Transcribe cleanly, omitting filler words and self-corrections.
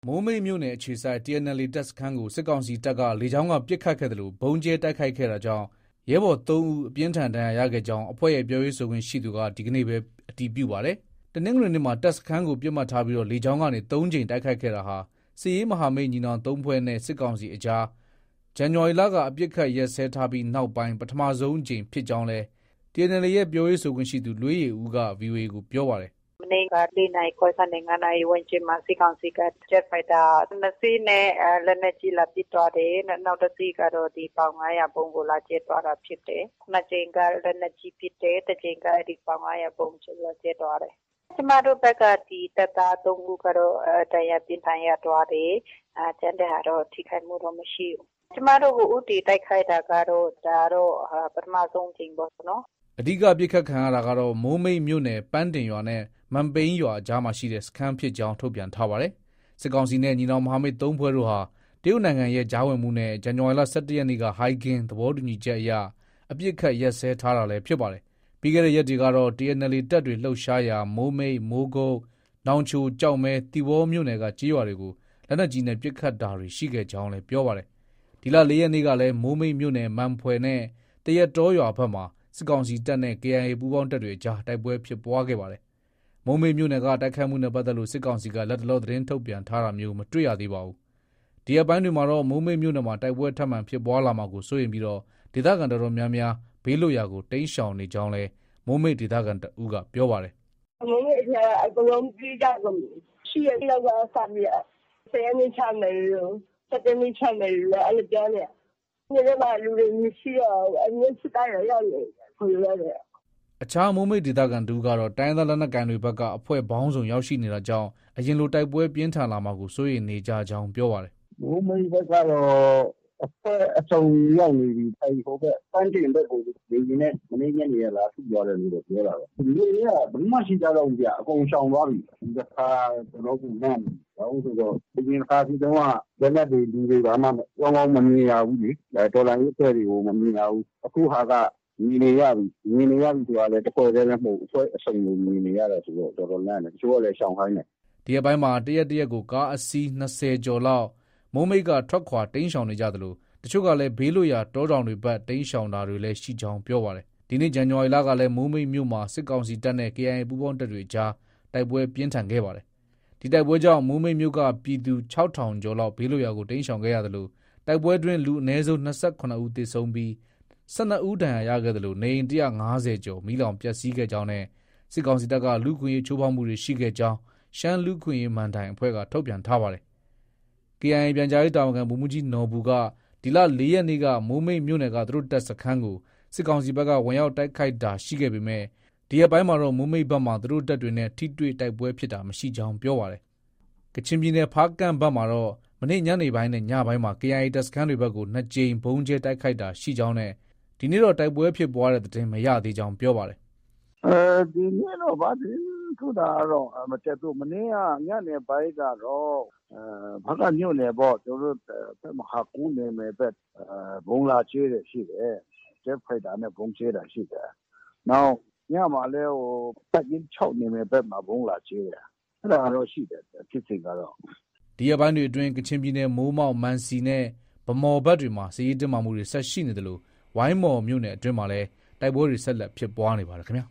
မိုးမိတ်မြို့နယ်အခြေစိုက် TNLA တပ်စခန်းကိုစစ်ကောင်စီတပ်ကလေကြောင်းကပစ်ခတ်ခဲ့တယ်လို့ဗုံးကျဲတိုက်ခိုက်ခဲ့တာကြောင့်ရဲဘော်3ဦးအပြင်းထန်ဒဏ်ရာရခဲ့ကြောင်းအဖွဲ့ရဲ့ပြောရေးဆိုခွင့်ရှိသူကဒီကနေ့ပဲအတည်ပြုပါတယ်။တနင်္ဂနွေနေ့မှာတပ်စခန်းကိုပစ်မှတ်ထားပြီးလေကြောင်းကနေ3ကြိမ်တိုက်ခိုက်ခဲ့တာဟာစစ်ရေးမဟာမိတ်ညီနောင်3ဖွဲ့နဲ့စစ်ကောင်စီအကြားဇန်နဝါရီလကအပစ်ခတ်ရက်စဲထားပြီးနောက်ပိုင်းပထမဆုံးအကြိမ်ဖြစ်ကြောင်းလဲ TNLA ရဲ့ပြောရေးဆိုခွင့်ရှိသူလွေးရည်ဦးက VOA ကိုပြောပါတယ်မနေ့က4နာရီခွဲကနေ9နာရီဝန်းကျင်မှာစစ်ကောင်စီက Jet Fighter 2စီးနဲ့လက်နက်ကြီးလာပစ်သွားတယ်။နောက်တစ်စီးကတော့ဒီပေါင်900ဘုံကိုလာကျဲသွားတာဖြစ်တယ်။နှစ်ကြိမ်ကလက်နက်ကြီးပစ်တယ်။တစ်ကြိမ်ကဒီပေါင်900ဘုံကိုလာကျဲသွားတယ်။ကျမတို့ဘက်ကဒီတပ်သား3ခုကတော့တရားပြင်းထန်ရသွားတယ်။ကျန်တဲ့ဟာတော့ထိခိုက်မှုတော့မရှိဘူး။ကျမတို့ကိုဥတီတိုက်ခိုက်တာကတော့ဒါတော့ပထမဆုံးကြိမ်ပေါ့နော်။အဓိကပြစ်ခတ်ခံရတာကတော့မိုးမိတ်မြို့နယ်ပန်းတင်ရွာနဲ့မန်ပိန်းရွာအကြားမှာရှိတဲ့စခန်းဖြစ်ကြောင်းထုတ်ပြန်ထားပါတယ်။စစ်ကောင်စီနဲ့ညီနောင်မဟာမိတ်3ဖွဲ့တို့ဟာတရုတ်နိုင်ငံရဲ့ကြားဝင်မှုနဲ့ဇန်နဝါရီလ17ရက်နေ့ကဟိုင်ဂင်သဘောတူညီချက်အရအပြစ်ခတ်ရက်စဲထားတာလည်းဖြစ်ပါတယ်။ပြီးခဲ့တဲ့ရက်တွေကတော့ TNLA တပ်တွေလှုပ်ရှားရာမိုးမိတ်မိုးကုတ်နောင်ချိုကြောက်မဲတီဘောမြို့နယ်ကကြေးရွာတွေကိုလက်နက်ကြီးနဲ့ပစ်ခတ်တာတွေရှိခဲ့ကြောင်းလည်းပြောပါတယ်။ဒီလ4ရက်နေ့ကလည်းမိုးမိတ်မြို့နယ်မန်ဖွယ်နဲ့တရက်တောရွာဘက်မှာစစ်ကောင်စီတပ်နဲ့ KIA ပူးပေါင်းတပ်တွေအကြားတိုက်ပွဲဖြစ်ပွားခဲ့ပါတယ်။မိုးမိတ်မြို့နယ်ကတိုက်ခိုက်မှုနဲ့ပတ်သက်လို့စစ်ကောင်စီကလက်တလောသတင်းထုတ်ပြန်ထားတာမျိုးမတွေ့ရသေးပါဘူး။ဒီအပိုင်းတွေမှာတော့မိုးမိတ်မြို့နယ်မှာတိုက်ပွဲထပ်မံဖြစ်ပွားလာမှာကိုစိုးရိမ်ပြီးဒေသခံတော်တော်များများဘေးလွတ်ရာကိုတိမ်းရှောင်နေကြောင်းလဲမိုးမိတ်ဒေသခံတဦးကပြောပါတယ်။မိုးမိတ်အကုန်လုံးပြေးကြကုန်ရှိရလောက်ကစပြီးဆယ်နှစ်ချမယ်လို့7နှစ်ချမယ်လို့အဲ့လိုပြောနေ။ဒီမှာလူတွေမရှိတော့အမြင့်စစ်တိုင်းရောက်နေခေါ်ရတယ်။အခြားမိုးမိတ်ဒေသခံတူကတော့တိုင်းသားလက်နက်ကိုင်တွေဘက်ကအဖွဲ့ပေါင်းစုံရောက်ရှိနေတာကြောင့်အရင်လိုတိုက်ပွဲပြင်းထန်လာမှာကိုစိုးရိမ်နေကြကြောင်းပြောပါတယ်။မိုးမိတ်ဘက်ကတော့အဖွဲ့အစုံရောက်နေပြီအဲဒီဟိုဘက်ပန်းတင်ဘက်ကိုဒီနေ့မနေ့ညနေရလာထုတ်သွားတယ်လို့ပြောတာပဲ။ဒီနေ့ကဘယ်မှရှိကြတော့ဘူးအကုန်ရှောင်သွားပြီ။ဒီတစ်ခါကျွန်တော်ကနမ်းဘာလို့ဆိုတော့ဒီခါဒီတော့လက်နက်တွေလူတွေဘာမှကောင်းကောင်းမမြင်ရဘူးလေ။တော်လိုင်းရေးအဖွဲ့တွေကိုမမြင်ရဘူး။အခုဟာကမြင်နေရပြီဆိုတာလည်းတစ်ခွက်တည်းလည်းမဟုတ်အဖွဲ့အစုံကိုမြင်နေရတယ်ဆိုတော့တော်တော်လန့်တယ်။တချို့ကလည်းရှောင်ခိုင်းတယ်။ဒီအပိုင်းမှာတရက်ကိုကားအစီး20ကျော်လောက်မိုးမိတ်ကထွက်ခွာတိမ်းရှောင်နေကြသလိုတချို့ကလည်းဘေးလွတ်ရာတောတောင်တွေဘက်တိမ်းရှောင်တာတွေလည်းရှိကြောင်းပြောပါတယ်။ဒီနေ့ဇန်နဝါရီလကလည်းမိုးမိတ်မြို့မှာစစ်ကောင်စီတပ်နဲ့ KIA ပူးပေါင်းတပ်တွေကြားတိုက်ပွဲပြင်းထန်ခဲ့ပါတယ်။ဒီတိုက်ပွဲကြောင့်မိုးမိတ်မြို့ကပြည်သူ6000ကျော်လောက်ဘေးလွတ်ရာကိုတိမ်းရှောင်ခဲ့ရသလိုတိုက်ပွဲတွင်လူအနည်းဆုံး28ဦးသေဆုံးပြီး12ဦးဒဏ်ရာရခဲ့သလိုနေအိမ်150ကျော်မီးလောင်ပျက်စီးခဲ့ကြောင်းနဲ့စစ်ကောင်စီတပ်ကလူခွင့်ရေးချိုးဖောက်မှုတွေရှိခဲ့ကြောင်းရှမ်းလူခွင့်ရေးမန်တိုင်အဖွဲ့ကထုတ်ပြန်ထားပါတယ်။ KIA ပြန်ကြားရေးတာဝန်ခံဗိုလ်မှူးကြီးနော်ဘူကဒီလ4ရက်နေ့ကမိုးမိတ်မြို့နယ်ကသူတို့တပ်စခန်းကိုစစ်ကောင်စီဘက်ကဝင်ရောက်တိုက်ခိုက်တာရှိခဲ့ပေမဲ့ဒီအပိုင်းမှာတော့မိုးမိတ်ဘက်မှာသူတို့တပ်တွေနဲ့ထိတွေ့တိုက်ပွဲဖြစ်တာမရှိကြောင်းပြောပါတယ်။ကချင်ပြည်နယ်ဖားကန့်ဘက်မှာတော့မနေ့ညနေပိုင်းနဲ့ညပိုင်းမှာ KIA တပ်စခန်းတွေဘက်ကို2ကြိမ်ဘုံကျဲတိုက်ခိုက်တာရှိကြောင်းနဲ့ဒီနေ့တော့တိုက်ပွဲဖြစ်ပွားတဲ့သတင်းမရသေးကြောင်းပြောပါတယ်။ဒီနေ့တော့ဗာသတင်းထူတာတော့မတက်ဘူးမနေ့ကညနေပိုင်းကတော့ဖားကန့်မြို့နယ်ပေါ့ကျွန်တော်တို့မဟာကူးနယ်မယ်ဘက်ဘုံလာကျဲတယ်ရှိတယ်။ Jet Fighter နဲ့ဘုံကျဲတာရှိတယ်။နောက်ညမှာလဲတပ်ရင်း6နယ်မယ်ဘက်မှာဘုံလာကျဲတယ်။အဲ့ဒါတော့ရှိတယ်ဖြစ်စဉ်ကတော့ဒီအပိုင်းတွေအတွင်းကချင်ပြည်နယ်မိုးမောက်မန်စီနဲ့ဗမော်ဘက်တွေမှာစစ်ရေးတင်းမာမှုတွေဆက်ရှိနေတယ်လို့ဝိုင်းမော်မြို့နယ်အတွင်းမှာလည်းတိုက်ပွဲတွေဆက်လက်ဖြစ်ပွားနေပါတယ်ခင်ဗျာ